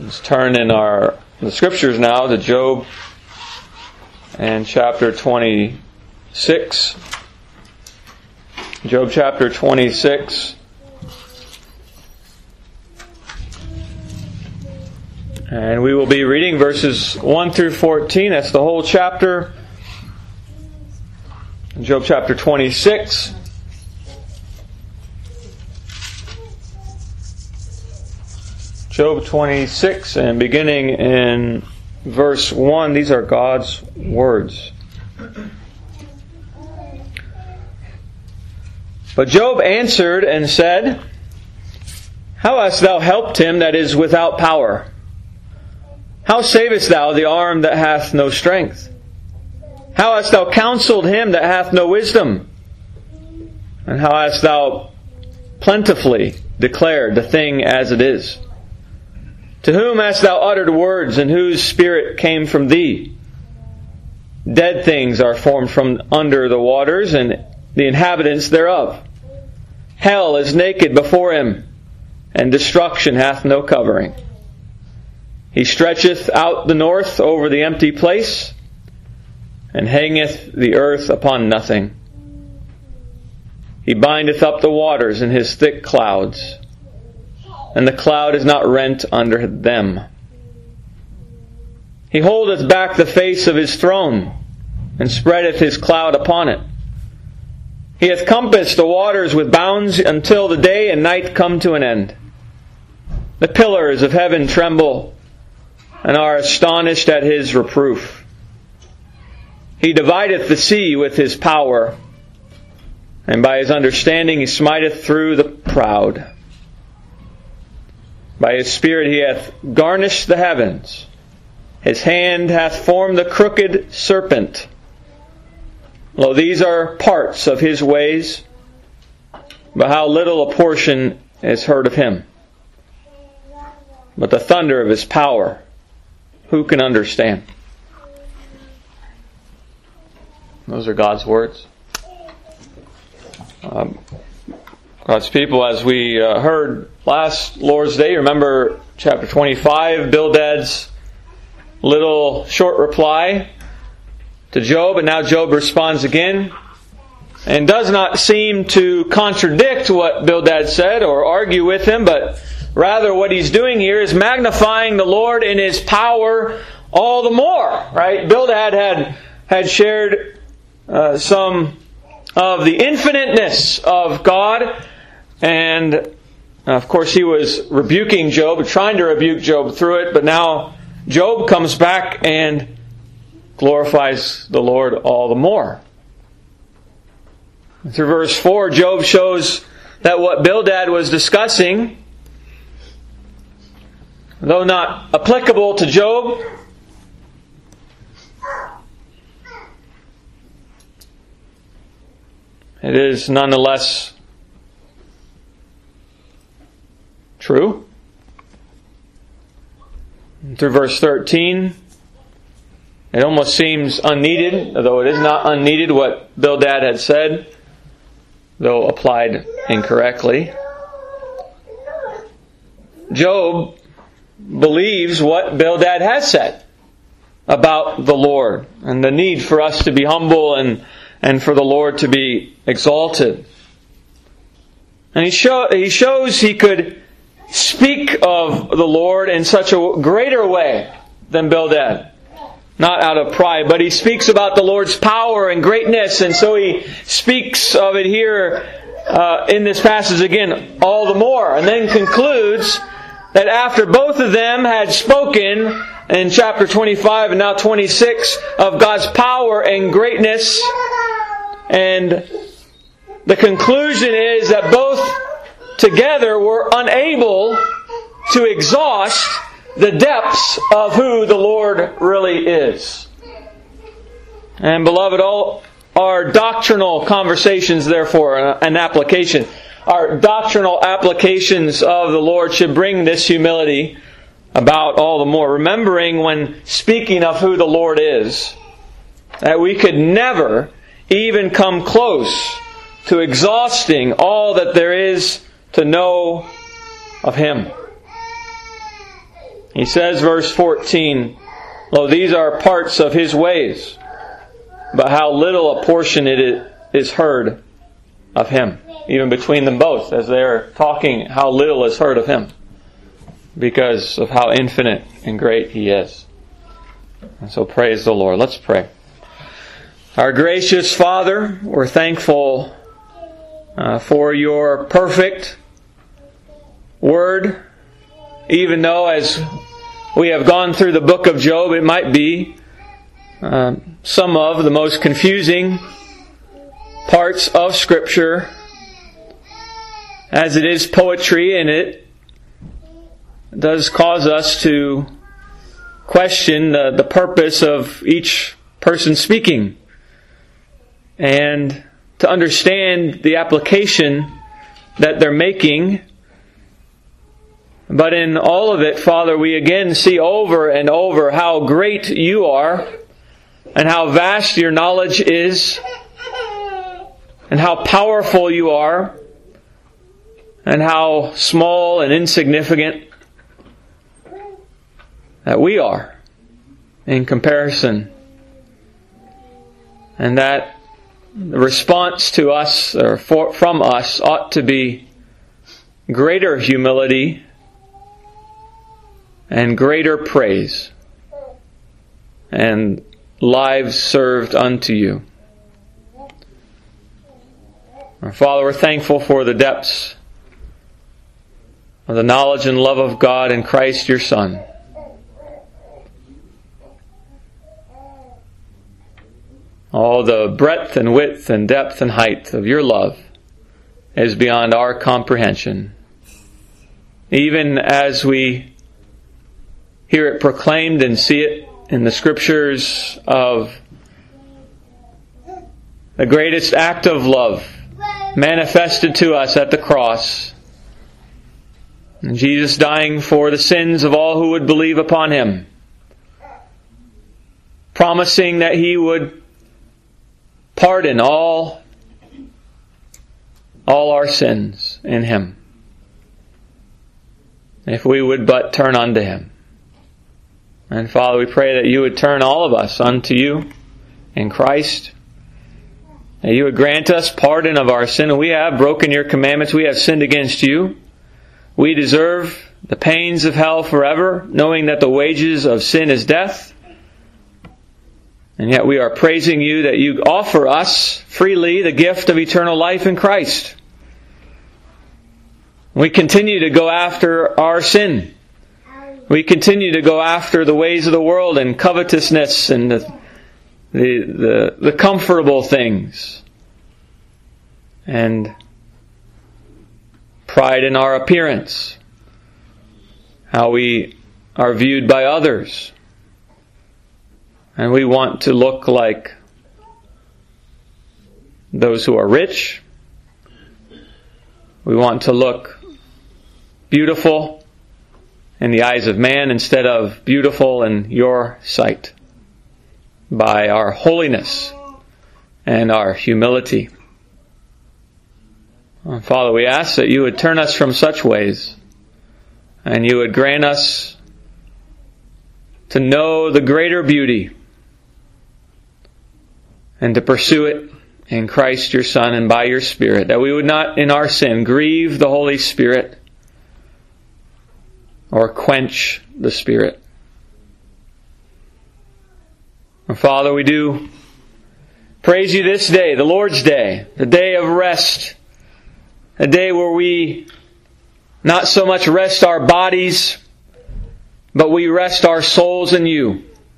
Let's turn in the scriptures now to Job and chapter 26. Job chapter 26. And we will be reading verses 1 through 14. That's the whole chapter. Job chapter 26. Job 26, and beginning in verse 1, these are God's words. But Job answered and said, How hast thou helped him that is without power? How savest thou the arm that hath no strength? How hast thou counseled him that hath no wisdom? And how hast thou plentifully declared the thing as it is? To whom hast thou uttered words, and whose spirit came from thee? Dead things are formed from under the waters, and the inhabitants thereof. Hell is naked before him, and destruction hath no covering. He stretcheth out the north over the empty place, and hangeth the earth upon nothing. He bindeth up the waters in his thick clouds, and the cloud is not rent under them. He holdeth back the face of his throne, and spreadeth his cloud upon it. He hath compassed the waters with bounds until the day and night come to an end. The pillars of heaven tremble, and are astonished at his reproof. He divideth the sea with his power, and by his understanding he smiteth through the proud. By his Spirit he hath garnished the heavens. His hand hath formed the crooked serpent. Lo, these are parts of his ways, but how little a portion is heard of him. But the thunder of his power, who can understand? Those are God's words. God's people, as we heard last Lord's Day, remember chapter 25, Bildad's little short reply to Job, and now Job responds again, and does not seem to contradict what Bildad said or argue with him, but rather what he's doing here is magnifying the Lord in His power all the more. Right? Bildad had shared some of the infiniteness of God, and of course he was rebuking Job, trying to rebuke Job through it, but now Job comes back and glorifies the Lord all the more. Through verse 4, Job shows that what Bildad was discussing, though not applicable to Job, it is nonetheless true. Through verse 13, it almost seems unneeded, although it is not unneeded what Bildad had said, though applied incorrectly. Job believes what Bildad has said about the Lord and the need for us to be humble and for the Lord to be exalted. And he shows he could speak of the Lord in such a greater way than Bildad. Not out of pride, but he speaks about the Lord's power and greatness, and so he speaks of it here in this passage again all the more. And then concludes that after both of them had spoken in chapter 25 and now 26 of God's power and greatness, and the conclusion is that both together were unable to exhaust the depths of who the Lord really is. And beloved, all our doctrinal conversations, therefore, an application, our doctrinal applications of the Lord should bring this humility about all the more. Remembering when speaking of who the Lord is, that we could never even come close to exhausting all that there is to know of Him. He says, verse 14, "Lo, these are parts of His ways, but how little a portion it is heard of Him." Even between them both, as they're talking, how little is heard of Him, because of how infinite and great He is. And so praise the Lord. Let's pray. Our gracious Father, we're thankful for Your perfect Word, even though as we have gone through the book of Job, it might be some of the most confusing parts of Scripture, as it is poetry, and it does cause us to question the purpose of each person speaking, and to understand the application that they're making. But in all of it, Father, we again see over and over how great You are, and how vast Your knowledge is, and how powerful You are, and how small and insignificant that we are in comparison. And that the response to us, or from us, ought to be greater humility and greater praise and lives served unto You. Our Father, we're thankful for the depths of the knowledge and love of God in Christ Your Son. All the breadth and width and depth and height of Your love is beyond our comprehension. Even as we hear it proclaimed and see it in the Scriptures of the greatest act of love manifested to us at the cross, and Jesus dying for the sins of all who would believe upon Him, promising that He would pardon all our sins in Him, if we would but turn unto Him. And Father, we pray that You would turn all of us unto You in Christ, that You would grant us pardon of our sin. And we have broken Your commandments. We have sinned against You. We deserve the pains of hell forever, knowing that the wages of sin is death. And yet we are praising You that You offer us freely the gift of eternal life in Christ. We continue to go after our sin. We continue to go after the ways of the world and covetousness and the comfortable things, and pride in our appearance, how we are viewed by others. And we want to look like those who are rich. We want to look beautiful in the eyes of man instead of beautiful in Your sight, by our holiness and our humility. Father, we ask that You would turn us from such ways, and You would grant us to know the greater beauty and to pursue it in Christ Your Son and by Your Spirit, that we would not in our sin grieve the Holy Spirit or quench the Spirit. And Father, we do praise You this day, the Lord's Day, the day of rest, a day where we not so much rest our bodies, but we rest our souls in You.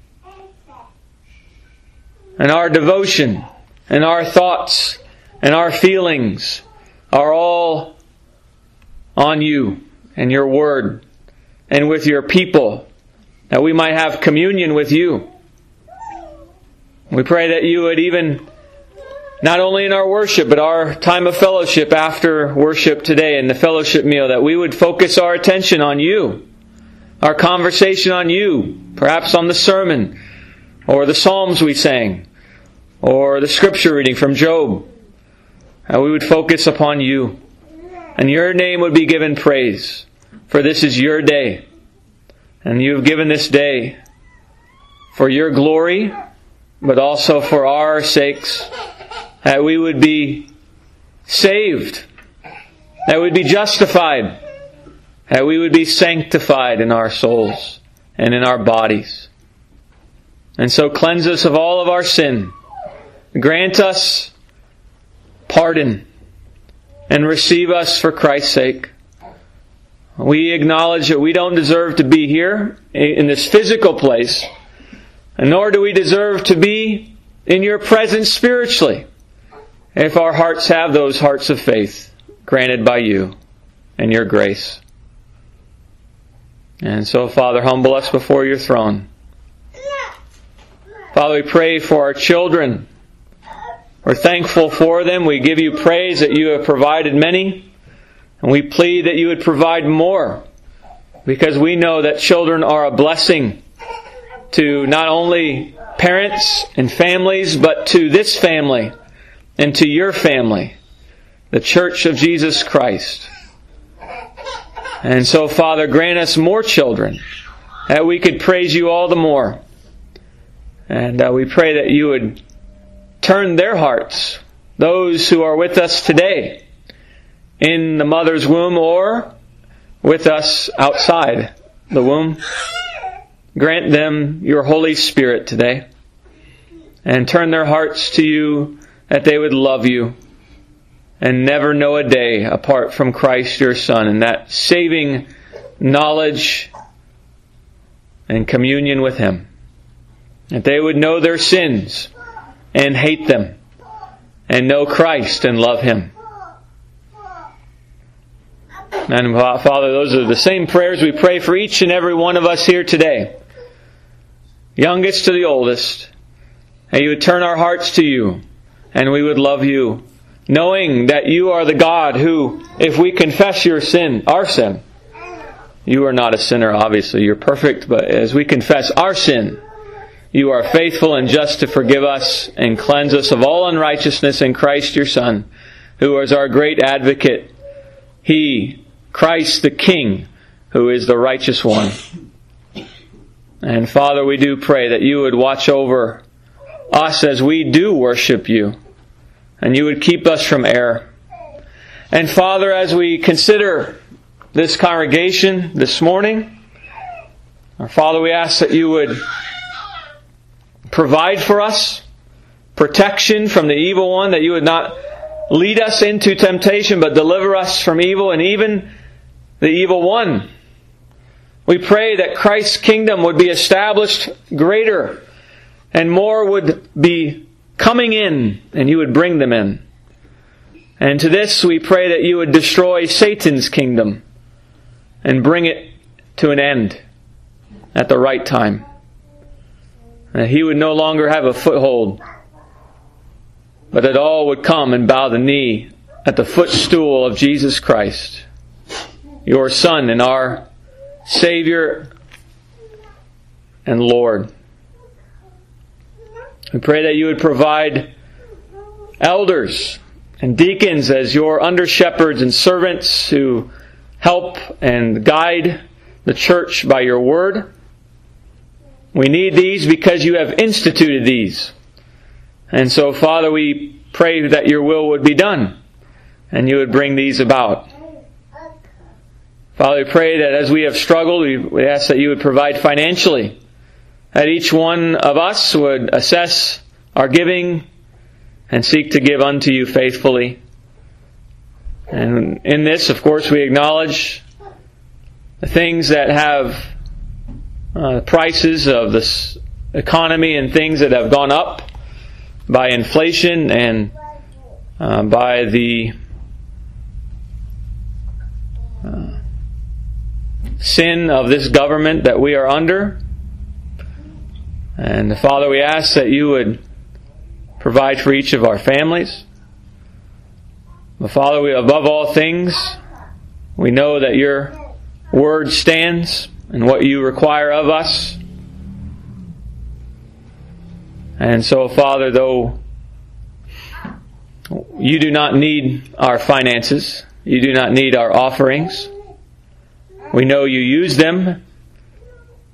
And our devotion and our thoughts and our feelings are all on You and Your Word and with Your people, that we might have communion with You. We pray that You would, even not only in our worship, but our time of fellowship after worship today and the fellowship meal, that we would focus our attention on You, our conversation on You, perhaps on the sermon, or the Psalms we sang, or the Scripture reading from Job. That we would focus upon You, and Your name would be given praise, for this is Your day. And you have given this day for your glory, but also for our sakes, that we would be saved, that we would be justified, that we would be sanctified in our souls and in our bodies. And so cleanse us of all of our sin. Grant us pardon and receive us for Christ's sake. We acknowledge that we don't deserve to be here in this physical place, and nor do we deserve to be in your presence spiritually, if our hearts have those hearts of faith granted by you and your grace. And so, Father, humble us before your throne. Father, we pray for our children. We're thankful for them. We give you praise that you have provided many. And we plead that you would provide more, because we know that children are a blessing to not only parents and families, but to this family and to your family, the Church of Jesus Christ. And so, Father, grant us more children, that we could praise you all the more. And we pray that you would turn their hearts, those who are with us today, in the mother's womb or with us outside the womb. Grant them your Holy Spirit today, and turn their hearts to you, that they would love you and never know a day apart from Christ your Son, and that saving knowledge and communion with Him. That they would know their sins and hate them, and know Christ and love Him. And Father, those are the same prayers we pray for each and every one of us here today, youngest to the oldest. And you would turn our hearts to you, and we would love you, knowing that you are the God who, if we confess your sin, our sin, you are not a sinner, obviously, you're perfect, but as we confess our sin, you are faithful and just to forgive us and cleanse us of all unrighteousness in Christ your Son, who is our great advocate. He, Christ the King, who is the righteous one. And Father, we do pray that you would watch over us as we do worship you, and you would keep us from error. And Father, as we consider this congregation this morning, our Father, we ask that you would provide for us protection from the evil one, that you would not lead us into temptation, but deliver us from evil and even the evil one. We pray that Christ's kingdom would be established greater, and more would be coming in, and you would bring them in. And to this we pray that you would destroy Satan's kingdom and bring it to an end at the right time. That he would no longer have a foothold, but that all would come and bow the knee at the footstool of Jesus Christ, your Son and our Savior and Lord. We pray that you would provide elders and deacons as your under-shepherds and servants who help and guide the church by your word. We need these because you have instituted these. And so, Father, we pray that your will would be done and you would bring these about. Father, we pray that as we have struggled, we ask that you would provide financially, that each one of us would assess our giving and seek to give unto you faithfully. And in this, of course, we acknowledge the things that have prices of this economy and things that have gone up by inflation and by the sin of this government that we are under. And Father, we ask that you would provide for each of our families. But Father, we, above all things, we know that your word stands and what you require of us. And so, Father, though you do not need our finances, you do not need our offerings, we know you use them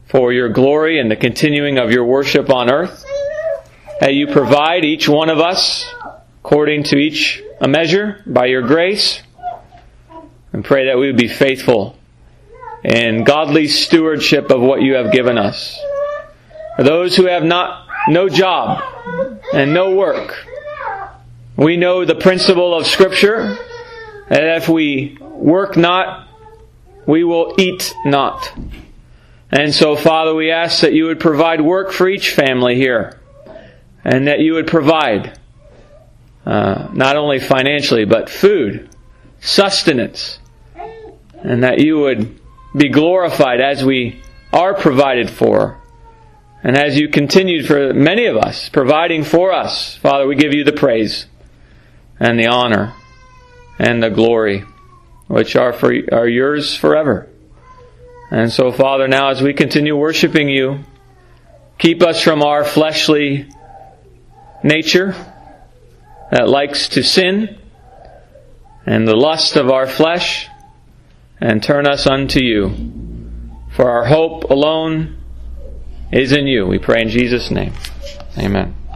for your glory and the continuing of your worship on earth. That you provide each one of us according to each a measure by your grace. And pray that we would be faithful in godly stewardship of what you have given us. For those who have no job and no work, we know the principle of Scripture that if we work not, we will eat not. And so, Father, we ask that you would provide work for each family here, and that you would provide not only financially, but food, sustenance, and that you would be glorified as we are provided for, and as you continued for many of us, providing for us. Father, we give you the praise and the honor and the glory, which are yours forever. And so, Father, now as we continue worshiping you, keep us from our fleshly nature that likes to sin and the lust of our flesh, and turn us unto you. For our hope alone is in you. We pray in Jesus' name. Amen.